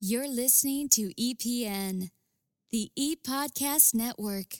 You're listening to EPN, the ePodcast Network.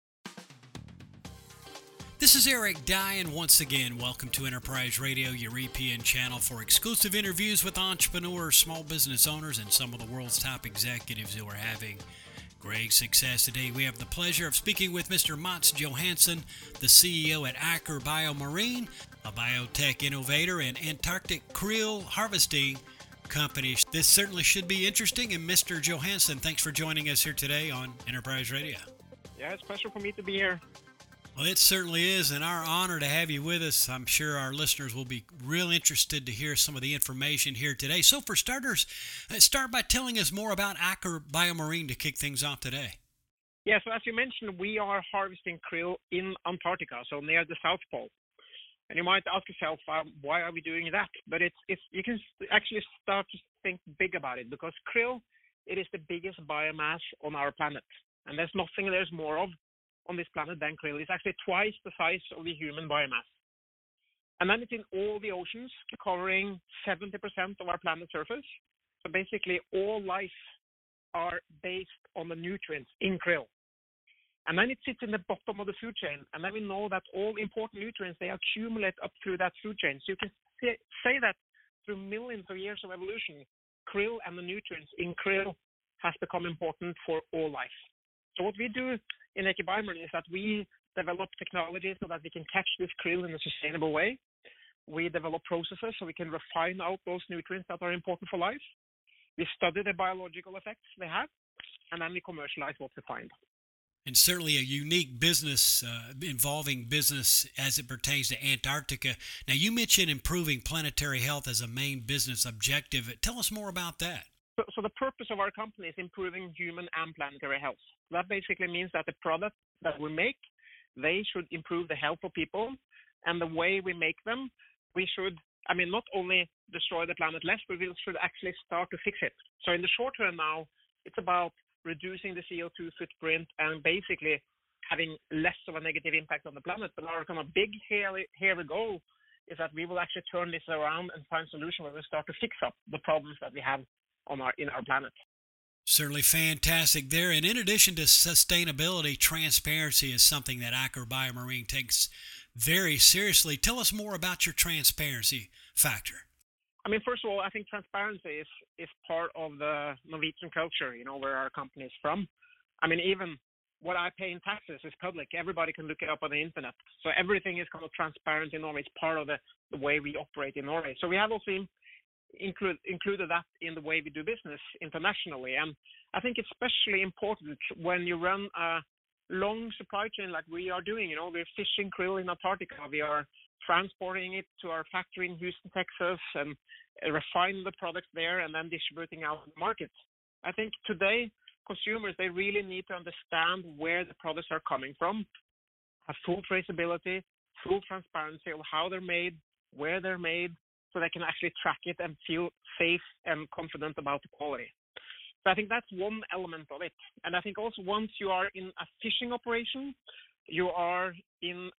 This is Eric Dye, and once again, welcome to Enterprise Radio, your EPN channel for exclusive interviews with entrepreneurs, small business owners, and some of the world's top executives who are having great success. Today, we have the pleasure of speaking with Mr. Mats Johansson, the CEO at Aker BioMarine, a biotech innovator and Antarctic krill harvesting company. This certainly should be interesting, and Mr. Johansson, thanks for joining us here today on Enterprise Radio. Yeah, it's a pleasure for me to be here. Well, it certainly is, and our honor to have you with us. I'm sure our listeners will be real interested to hear some of the information here today. So for starters, start by telling us more about Aker BioMarine to kick things off today. Yeah, so as you mentioned, we are harvesting krill in Antarctica, so near the South Pole. And you might ask yourself, why are we doing that? But it's you can actually start to think big about it, because krill, it is the biggest biomass on our planet. And there's more of on this planet than krill. It's actually twice the size of the human biomass. And then it's in all the oceans, covering 70% of our planet's surface. So basically all life are based on the nutrients in krill. And then it sits in the bottom of the food chain. And then we know that all important nutrients, they accumulate up through that food chain. So you can say that through millions of years of evolution, krill and the nutrients in krill has become important for all life. So what we do in Aker BioMarine is that we develop technology so that we can catch this krill in a sustainable way. We develop processes so we can refine out those nutrients that are important for life. We study the biological effects they have, and then we commercialize what we find. And certainly a unique business involving business as it pertains to Antarctica. Now, you mentioned improving planetary health as a main business objective. Tell us more about that. So the purpose of our company is improving human and planetary health. That basically means that the product that we make, they should improve the health of people. And the way we make them, we should, not only destroy the planet less, but we should actually start to fix it. So in the short term now, it's about reducing the CO2 footprint and basically having less of a negative impact on the planet. But our kind of big hairy goal is that we will actually turn this around and find a solution where we start to fix up the problems that we have in our planet. Certainly fantastic there. And in addition to sustainability, transparency is something that Aker BioMarine takes very seriously. Tell us more about your transparency factor. First of all, I think transparency is part of the Norwegian culture, where our company is from. Even what I pay in taxes is public. Everybody can look it up on the internet. So everything is kind of transparent in Norway. It's part of the way we operate in Norway. So we have also included that in the way we do business internationally. And I think it's especially important when you run a long supply chain like we are doing. We're fishing krill in Antarctica. We are transporting it to our factory in Houston, Texas, and refining the products there and then distributing out in the market. I think today consumers, they really need to understand where the products are coming from, have full traceability, full transparency of how they're made, where they're made, so they can actually track it and feel safe and confident about the quality. So I think that's one element of it. And I think also once you are in a fishing operation, you are in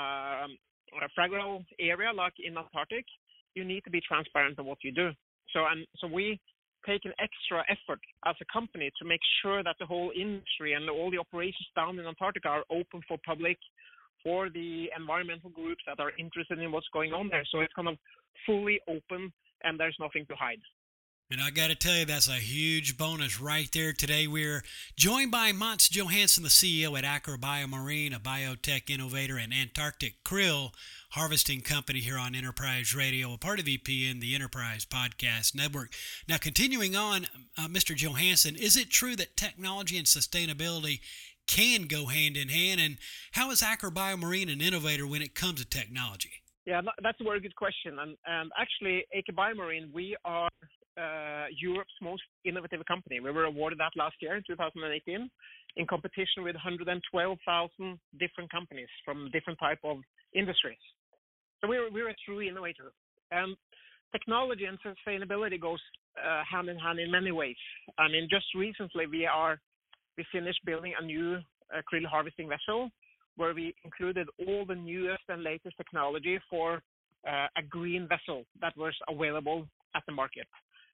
a fragile area like in Antarctic, you need to be transparent on what you do. So we take an extra effort as a company to make sure that the whole industry and all the operations down in Antarctica are open for public, for the environmental groups that are interested in what's going on there. So it's kind of fully open and there's nothing to hide. And I got to tell you, that's a huge bonus right there. Today, we're joined by Mats Johansson, the CEO at Aker BioMarine, a biotech innovator and Antarctic krill harvesting company here on Enterprise Radio, a part of EPN, the Enterprise Podcast Network. Now, continuing on, Mr. Johansson, is it true that technology and sustainability can go hand in hand? And how is Aker BioMarine an innovator when it comes to technology? Yeah, that's a very good question. And actually, Aker BioMarine, we are Europe's most innovative company. We were awarded that last year in 2018 in competition with 112,000 different companies from different type of industries. So we're a true innovator. And technology and sustainability goes hand in hand in many ways. Just recently we finished building a new krill harvesting vessel where we included all the newest and latest technology for a green vessel that was available at the market.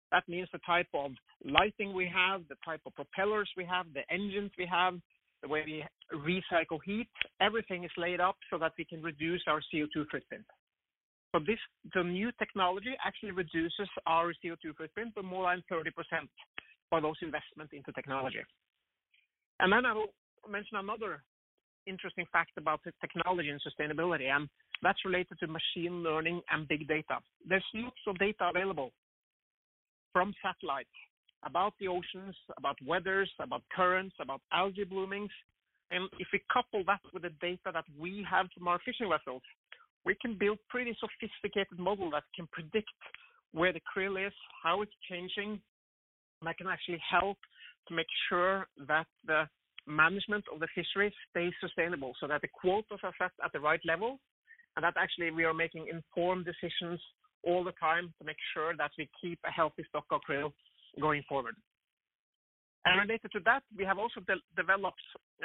That means the type of lighting we have, the type of propellers we have, the engines we have, the way we recycle heat, everything is laid up so that we can reduce our CO2 footprint. So the new technology actually reduces our CO2 footprint by more than 30% by those investments into technology. And then I will mention another interesting fact about the technology and sustainability, and that's related to machine learning and big data. There's lots of data available from satellites about the oceans, about weathers, about currents, about algae bloomings. And if we couple that with the data that we have from our fishing vessels, we can build pretty sophisticated model that can predict where the krill is, how it's changing, and that can actually help to make sure that the management of the fishery stays sustainable, so that the quotas are set at the right level, and that actually we are making informed decisions all the time to make sure that we keep a healthy stock of krill going forward. And related to that, we have also developed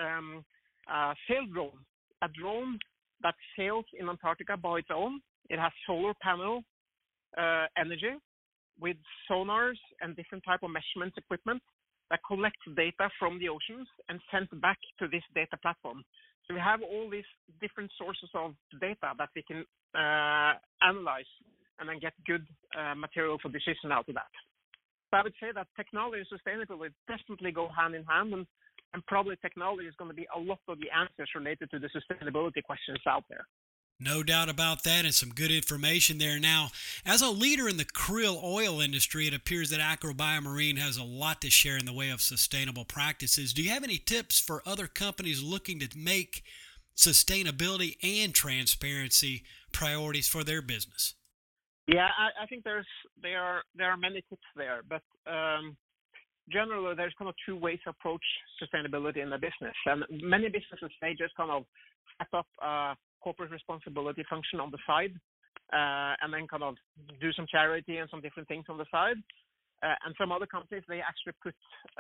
a sail drone, a drone that sails in Antarctica by its own. It has solar panel energy with sonars and different type of measurement equipment that collects data from the oceans and sends back to this data platform. So we have all these different sources of data that we can analyze and then get good material for decision out of that. So I would say that technology and sustainability definitely go hand in hand, and probably technology is going to be a lot of the answers related to the sustainability questions out there. No doubt about that, and some good information there. Now, as a leader in the krill oil industry, it appears that AquaBioMarine has a lot to share in the way of sustainable practices. Do you have any tips for other companies looking to make sustainability and transparency priorities for their business? Yeah, I think there are many tips there, but generally there's kind of two ways to approach sustainability in the business, and many businesses they just kind of set up a corporate responsibility function on the side, and then kind of do some charity and some different things on the side, and some other companies they actually put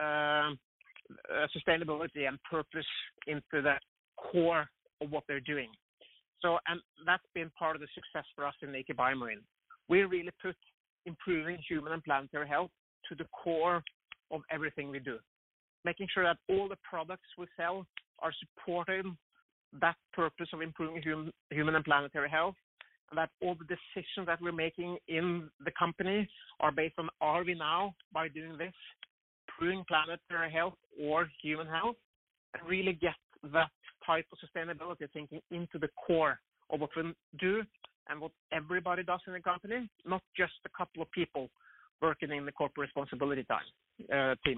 sustainability and purpose into the core of what they're doing. So, and that's been part of the success for us in AquaBioMarine. We really put improving human and planetary health to the core of everything we do, making sure that all the products we sell are supporting that purpose of improving human and planetary health, and that all the decisions that we're making in the company are based on, are we now, by doing this, improving planetary health or human health, and really get that type of sustainability thinking into the core of what we do and what everybody does in the company, not just a couple of people working in the corporate responsibility team.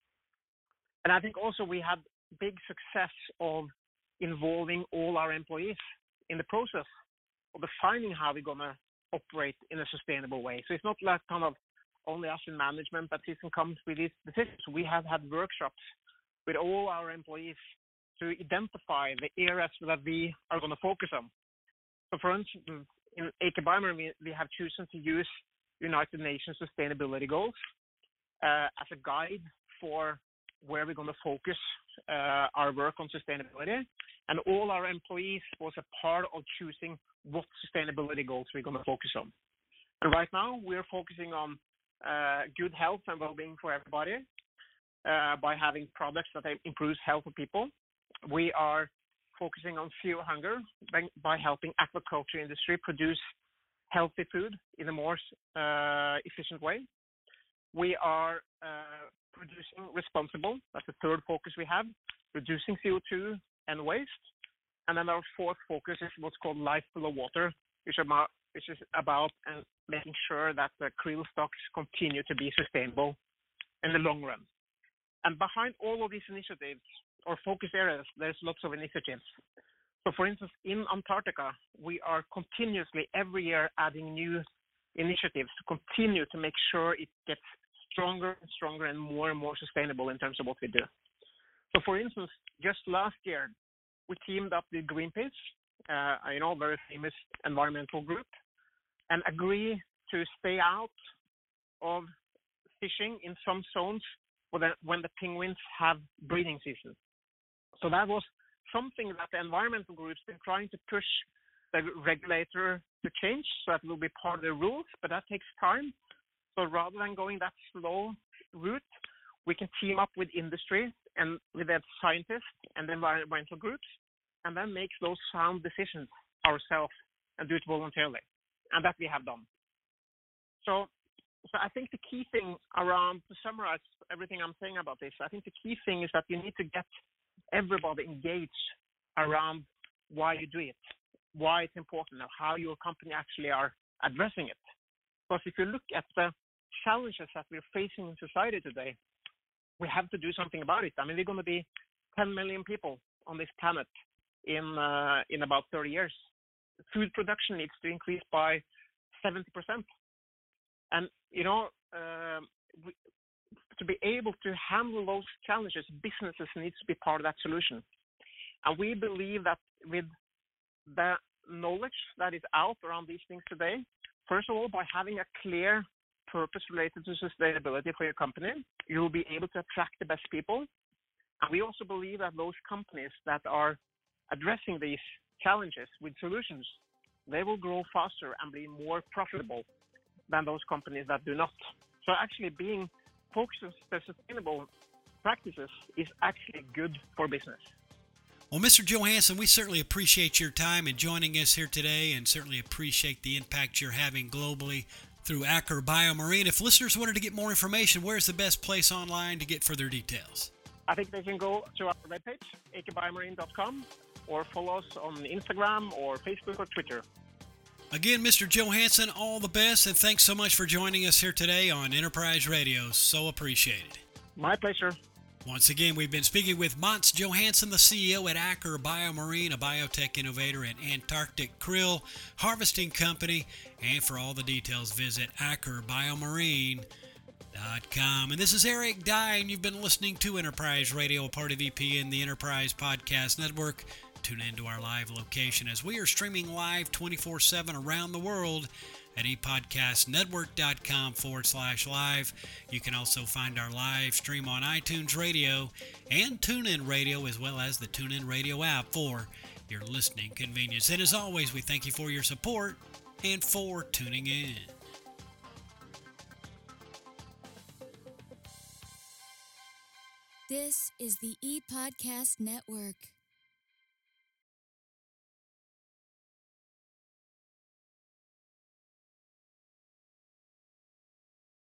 And I think also we had big success of involving all our employees in the process of defining how we're going to operate in a sustainable way. So it's not like kind of only us in management that can come with these decisions. We have had workshops with all our employees to identify the areas that we are going to focus on. So for instance, in AquaBioMarine, we have chosen to use United Nations Sustainability Goals as a guide for where we're going to focus our work on sustainability. And all our employees was a part of choosing what sustainability goals we're going to focus on. And right now, we're focusing on good health and well-being for everybody by having products that improves health of people. We are focusing on zero hunger by helping aquaculture industry produce healthy food in a more efficient way. We are producing responsible. That's the third focus we have, reducing CO2 and waste. And then our fourth focus is what's called Life Below Water, which is about making sure that the krill stocks continue to be sustainable in the long run. And behind all of these initiatives or focus areas, there's lots of initiatives. So for instance, in Antarctica, we are continuously every year adding new initiatives to continue to make sure it gets stronger and stronger and more sustainable in terms of what we do. So for instance, just last year, we teamed up with Greenpeace, a very famous environmental group, and agree to stay out of fishing in some zones when the penguins have breeding season. So that was something that the environmental groups been trying to push the regulator to change, so that will be part of the rules, but that takes time. So rather than going that slow route, we can team up with industry and with the scientists and the environmental groups, and then make those sound decisions ourselves and do it voluntarily. And that we have done. So I think the key thing around, to summarize everything I'm saying about this, I think the key thing is that you need to get everybody engaged around why you do it, why it's important, and how your company actually are addressing it. Because if you look at the challenges that we're facing in society today, we have to do something about it. I mean, we're going to be 10 million people on this planet in about 30 years. Food production needs to increase by 70%. And, to be able to handle those challenges, businesses needs to be part of that solution. And we believe that with the knowledge that is out around these things today, first of all, by having a clear purpose related to sustainability for your company, you will be able to attract the best people. And we also believe that those companies that are addressing these challenges with solutions, they will grow faster and be more profitable than those companies that do not. So actually being focused on sustainable practices is actually good for business. Well, Mr. Johansson, we certainly appreciate your time and joining us here today, and certainly appreciate the impact you're having globally through Aker BioMarine. If listeners wanted to get more information, where's the best place online to get further details? I think they can go to our webpage, akerbiomarine.com, or follow us on Instagram or Facebook or Twitter. Again, Mr. Johansson, all the best, and thanks so much for joining us here today on Enterprise Radio. So appreciated. My pleasure. Once again, we've been speaking with Mats Johansson, the CEO at Aker BioMarine, a biotech innovator and Antarctic krill harvesting company. And for all the details, visit akerbiomarine.com. And this is Eric Dye, and you've been listening to Enterprise Radio, a part of EPN, the Enterprise Podcast Network. Tune into our live location as we are streaming live 24/7 around the world at epodcastnetwork.com/live. You can also find our live stream on iTunes Radio and TuneIn Radio, as well as the TuneIn Radio app for your listening convenience. And as always, we thank you for your support and for tuning in. This is the ePodcast Network.